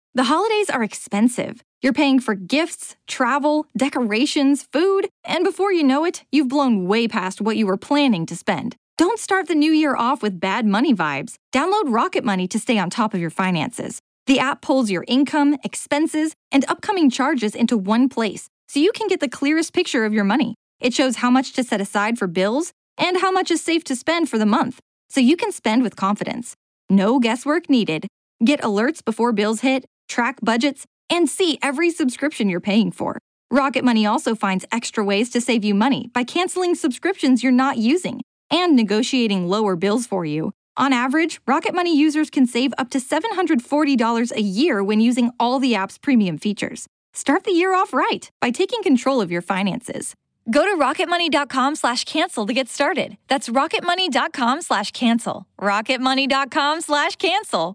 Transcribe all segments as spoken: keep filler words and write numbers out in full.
The holidays are expensive. You're paying for gifts, travel, decorations, food, and before you know it, you've blown way past what you were planning to spend. Don't start the new year off with bad money vibes. Download Rocket Money to stay on top of your finances. The app pulls your income, expenses, and upcoming charges into one place, so you can get the clearest picture of your money. It shows how much to set aside for bills and how much is safe to spend for the month, so you can spend with confidence. No guesswork needed. Get alerts before bills hit, track budgets, and see every subscription you're paying for. Rocket Money also finds extra ways to save you money by canceling subscriptions you're not using and negotiating lower bills for you. On average, Rocket Money users can save up to seven hundred forty dollars a year when using all the app's premium features. Start the year off right by taking control of your finances. Go to rocketmoney.com slash cancel to get started. That's rocketmoney.com slash cancel. rocketmoney.com slash cancel.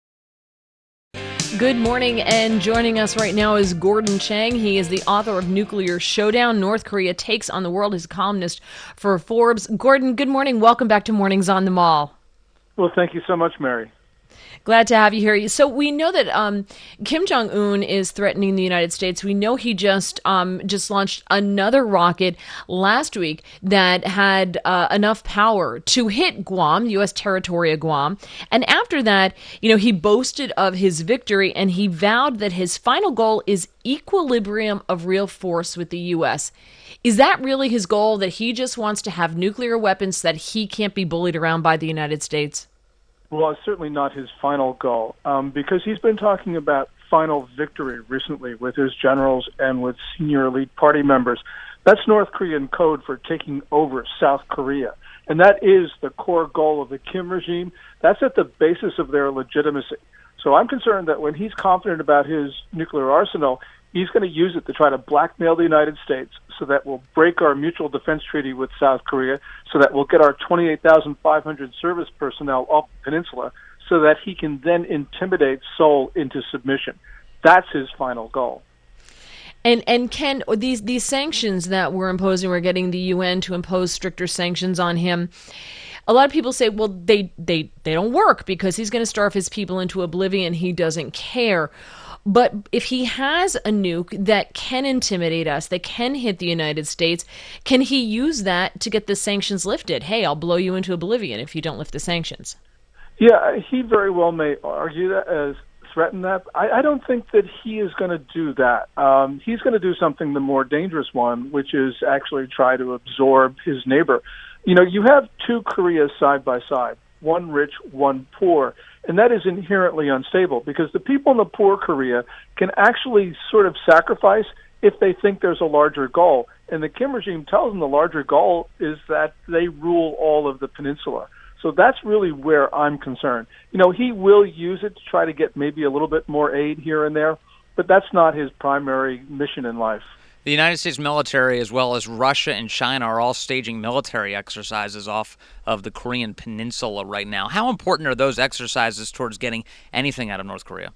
Good morning, and joining us right now is Gordon Chang. He is the author of Nuclear Showdown, North Korea Takes on the World. He's a columnist for Forbes. Gordon, good morning. Welcome back to Mornings on the Mall. Well, thank you so much, Mary. Glad to have you here. So we know that um, Kim Jong-un is threatening the United States. We know he just um, just launched another rocket last week that had uh, enough power to hit Guam, U S territory of Guam. And after that, you know, he boasted of his victory, and he vowed that his final goal is equilibrium of real force with the U S. Is that really his goal, that he just wants to have nuclear weapons so that he can't be bullied around by the United States? Well, it's certainly not his final goal, um, because he's been talking about final victory recently with his generals and with senior elite party members. That's North Korean code for taking over South Korea. And that is the core goal of the Kim regime. That's at the basis of their legitimacy. So I'm concerned that when he's confident about his nuclear arsenal, he's going to use it to try to blackmail the United States so that we'll break our mutual defense treaty with South Korea, so that we'll get our twenty-eight thousand five hundred service personnel off the peninsula, so that he can then intimidate Seoul into submission. That's his final goal. And and Ken, these these sanctions that we're imposing, we're getting the U N to impose stricter sanctions on him. A lot of people say, well, they they, they don't work because he's going to starve his people into oblivion. He doesn't care. But if he has a nuke that can intimidate us, that can hit the United States, can he use that to get the sanctions lifted? Hey, I'll blow you into oblivion if you don't lift the sanctions. Yeah, he very well may argue that, as threaten that. I, I don't think that he is going to do that. Um, he's going to do something the more dangerous one, which is actually try to absorb his neighbor. You know, you have two Koreas side by side, one rich, one poor. And that is inherently unstable, because the people in the poor Korea can actually sort of sacrifice if they think there's a larger goal. And the Kim regime tells them the larger goal is that they rule all of the peninsula. So that's really where I'm concerned. You know, he will use it to try to get maybe a little bit more aid here and there, but that's not his primary mission in life. The United States military, as well as Russia and China, are all staging military exercises off of the Korean peninsula right now. How important are those exercises towards getting anything out of North Korea?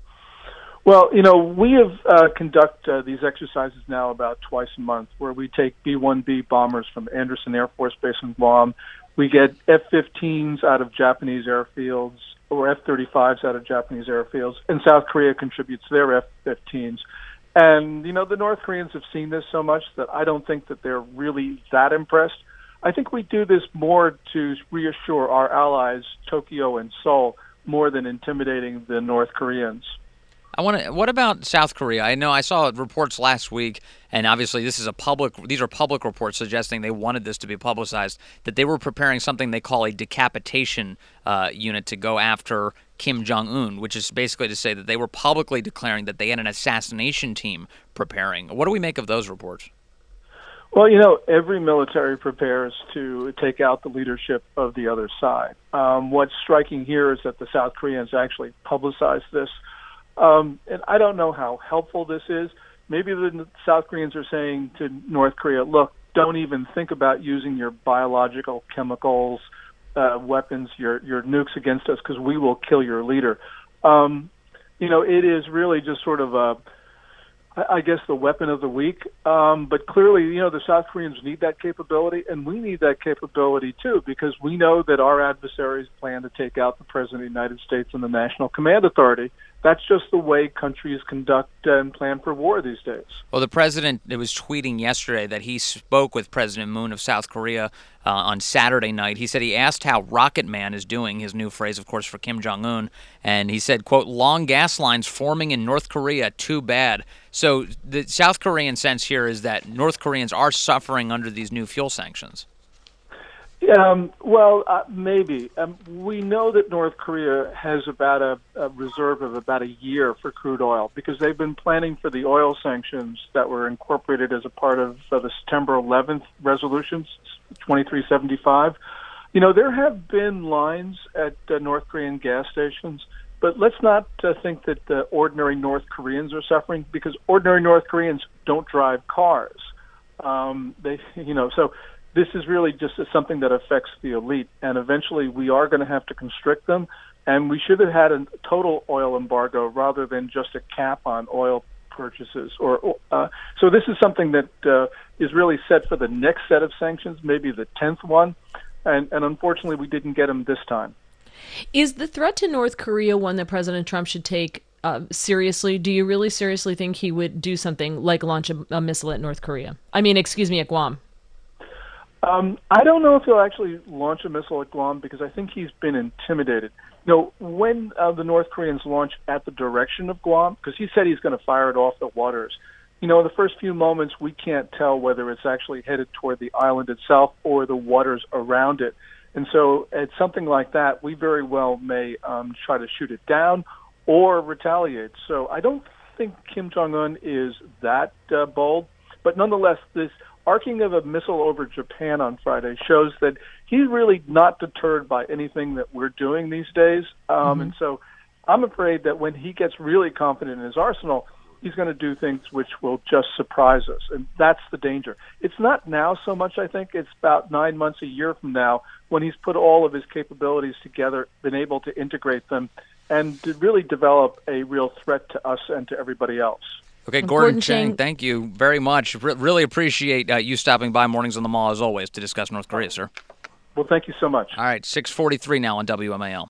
Well, you know, we have uh, conduct uh, these exercises now about twice a month, where we take B one B bombers from Andersen Air Force Base in Guam. We get F fifteens out of Japanese airfields, or F thirty-fives out of Japanese airfields, and South Korea contributes their F fifteens. And, you know, the North Koreans have seen this so much that I don't think that they're really that impressed. I think we do this more to reassure our allies, Tokyo and Seoul, more than intimidating the North Koreans. I want to. What about South Korea? I know I saw reports last week, and obviously this is a public. These are public reports suggesting they wanted this to be publicized, that they were preparing something they call a decapitation uh, unit to go after Kim Jong-un, which is basically to say that they were publicly declaring that they had an assassination team preparing. What do we make of those reports? Well, you know, every military prepares to take out the leadership of the other side. Um, what's striking here is that the South Koreans actually publicized this. Um, and I don't know how helpful this is. Maybe the South Koreans are saying to North Korea, look, don't even think about using your biological, chemicals, uh, weapons, your, your nukes against us, because we will kill your leader. Um, you know, it is really just sort of a, I guess, the weapon of the week. Um, but clearly, you know, the South Koreans need that capability, and we need that capability too, because we know that our adversaries plan to take out the President of the United States and the National Command Authority. that's just the way countries conduct and plan for war these days. Well, the president was tweeting yesterday that he spoke with President Moon of South Korea uh, on Saturday night. He said he asked how Rocket Man is doing, his new phrase, of course, for Kim Jong-un. And he said, quote, long gas lines forming in North Korea, too bad. So the South Korean sense here is that North Koreans are suffering under these new fuel sanctions. Um, well, uh, maybe. Um, we know that North Korea has about a, a reserve of about a year for crude oil because they've been planning for the oil sanctions that were incorporated as a part of uh, the September eleventh resolutions, twenty-three seventy-five. You know, there have been lines at uh, North Korean gas stations, but let's not uh, think that the ordinary North Koreans are suffering because ordinary North Koreans don't drive cars. Um, they, you know, so. This is really just something that affects the elite, and eventually we are going to have to constrict them, and we should have had a total oil embargo rather than just a cap on oil purchases. Or uh, so this is something that uh, is really set for the next set of sanctions, maybe the tenth one, and, and unfortunately we didn't get them this time. Is the threat to North Korea one that President Trump should take uh, seriously? Do you really seriously think he would do something like launch a, a missile at North Korea? I mean, excuse me, at Guam. Um, I don't know if he'll actually launch a missile at Guam because I think he's been intimidated. You know, when uh, the North Koreans launch at the direction of Guam, because he said he's going to fire it off the waters, you know, in the first few moments we can't tell whether it's actually headed toward the island itself or the waters around it. And so at something like that, we very well may um, try to shoot it down or retaliate. So I don't think Kim Jong-un is that uh, bold, but nonetheless, this arcing of a missile over Japan on Friday shows that he's really not deterred by anything that we're doing these days. Um, mm-hmm. And so I'm afraid that when he gets really confident in his arsenal, he's going to do things which will just surprise us. And that's the danger. It's not now so much, I think. It's about nine months, a year from now, when he's put all of his capabilities together, been able to integrate them, and to really develop a real threat to us and to everybody else. Okay, Gordon, Gordon Chang, Chang, thank you very much. Re- really appreciate uh, you stopping by Mornings on the Mall, as always, to discuss North Korea, sir. Well, thank you so much. All right, six forty-three now on W M A L.